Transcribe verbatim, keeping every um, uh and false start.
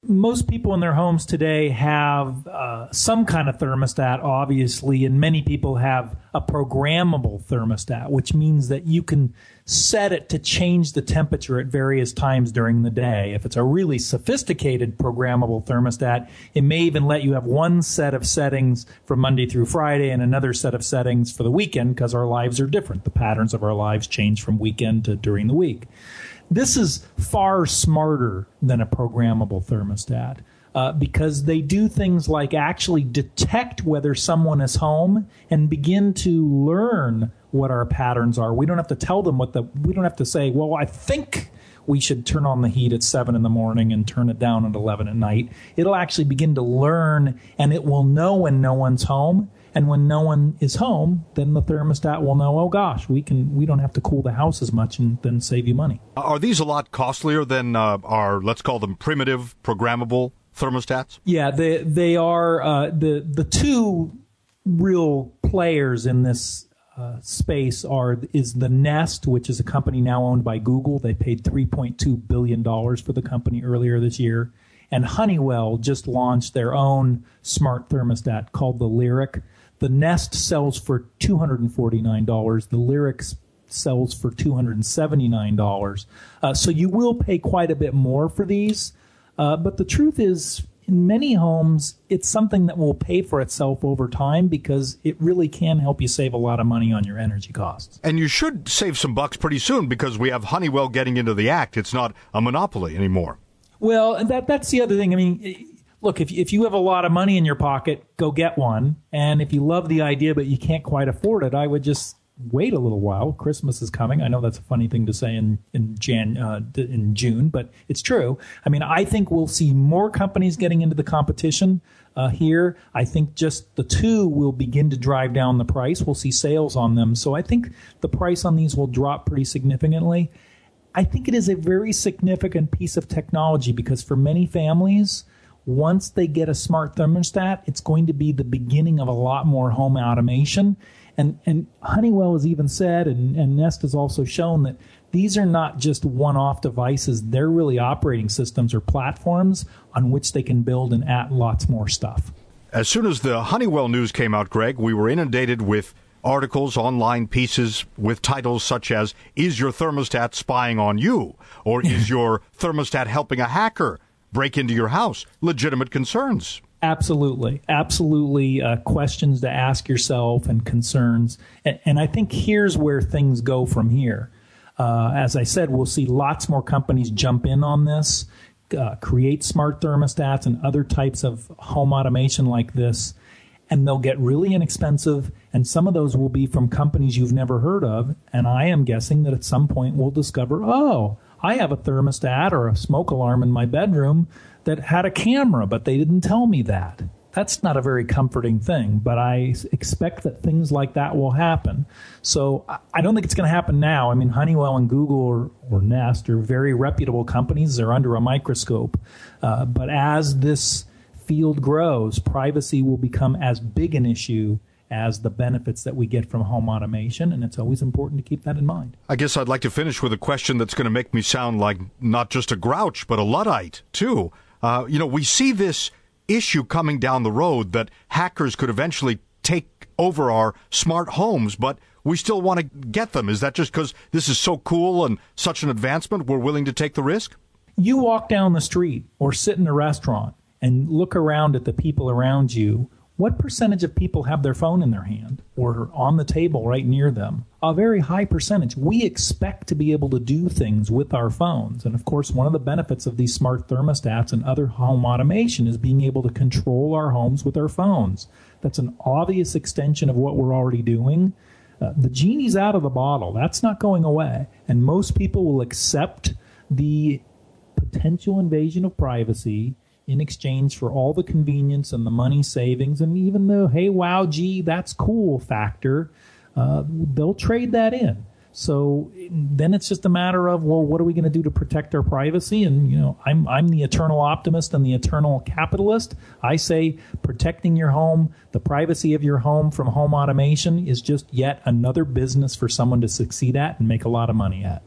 most people in their homes today have uh, some kind of thermostat, obviously, and many people have a programmable thermostat, which means that you can set it to change the temperature at various times during the day. If it's a really sophisticated programmable thermostat, it may even let you have one set of settings for Monday through Friday and another set of settings for the weekend, because our lives are different. The patterns of our lives change from weekend to during the week. This is far smarter than a programmable thermostat uh, because they do things like actually detect whether someone is home and begin to learn what our patterns are. We don't have to tell them what the, we don't have to say, well, I think we should turn on the heat at seven in the morning and turn it down at eleven at night. It'll actually begin to learn, and it will know when no one's home. And when no one is home, then the thermostat will know, oh gosh, we can we don't have to cool the house as much and then save you money. Are these a lot costlier than uh, our, let's call them primitive, programmable thermostats? Yeah, they they are uh, the the two real players in this uh, space are is the Nest, which is a company now owned by Google. They paid three point two billion dollars for the company earlier this year. And Honeywell just launched their own smart thermostat called the Lyric. The Nest sells for two hundred forty-nine dollars. The Lyric sells for two hundred seventy-nine dollars. Uh, so you will pay quite a bit more for these. Uh, but the truth is, in many homes, it's something that will pay for itself over time because it really can help you save a lot of money on your energy costs. And you should save some bucks pretty soon because we have Honeywell getting into the act. It's not a monopoly anymore. Well, that that's the other thing. I mean, look, if if you have a lot of money in your pocket, go get one. And if you love the idea but you can't quite afford it, I would just wait a little while. Christmas is coming. I know that's a funny thing to say in in Jan uh, in June, but it's true. I mean, I think we'll see more companies getting into the competition uh, here. I think just the two will begin to drive down the price. We'll see sales on them. So I think the price on these will drop pretty significantly. I think it is a very significant piece of technology because for many families, once they get a smart thermostat, it's going to be the beginning of a lot more home automation. And, and Honeywell has even said, and, and Nest has also shown that these are not just one-off devices. They're really operating systems or platforms on which they can build and add lots more stuff. As soon as the Honeywell news came out, Greg, we were inundated with articles, online pieces with titles such as, is your thermostat spying on you? Or is your thermostat helping a hacker break into your house? Legitimate concerns. Absolutely. Absolutely uh, questions to ask yourself and concerns. And, and I think here's where things go from here. Uh, as I said, we'll see lots more companies jump in on this, uh, create smart thermostats and other types of home automation like this. And they'll get really inexpensive, and some of those will be from companies you've never heard of. And I am guessing that at some point we'll discover, oh, I have a thermostat or a smoke alarm in my bedroom that had a camera, but they didn't tell me that. That's not a very comforting thing, but I expect that things like that will happen. So I don't think it's going to happen now. I mean, Honeywell and Google or, or Nest are very reputable companies. They're under a microscope. Uh, but as this field grows, privacy will become as big an issue as the benefits that we get from home automation, and it's always important to keep that in mind. I guess I'd like to finish with a question that's going to make me sound like not just a grouch, but a Luddite, too. Uh, you know, we see this issue coming down the road that hackers could eventually take over our smart homes, but we still want to get them. Is that just because this is so cool and such an advancement, we're willing to take the risk? You walk down the street or sit in a restaurant and look around at the people around you. What percentage of people have their phone in their hand or on the table right near them? A very high percentage. We expect to be able to do things with our phones. And of course, one of the benefits of these smart thermostats and other home automation is being able to control our homes with our phones. That's an obvious extension of what we're already doing. Uh, the genie's out of the bottle. That's not going away. And most people will accept the potential invasion of privacy in exchange for all the convenience and the money savings, and even the, hey, wow, gee, that's cool factor, uh, they'll trade that in. So then it's just a matter of, well, what are we going to do to protect our privacy? And, you know, I'm I'm the eternal optimist and the eternal capitalist. I say protecting your home, the privacy of your home from home automation is just yet another business for someone to succeed at and make a lot of money at.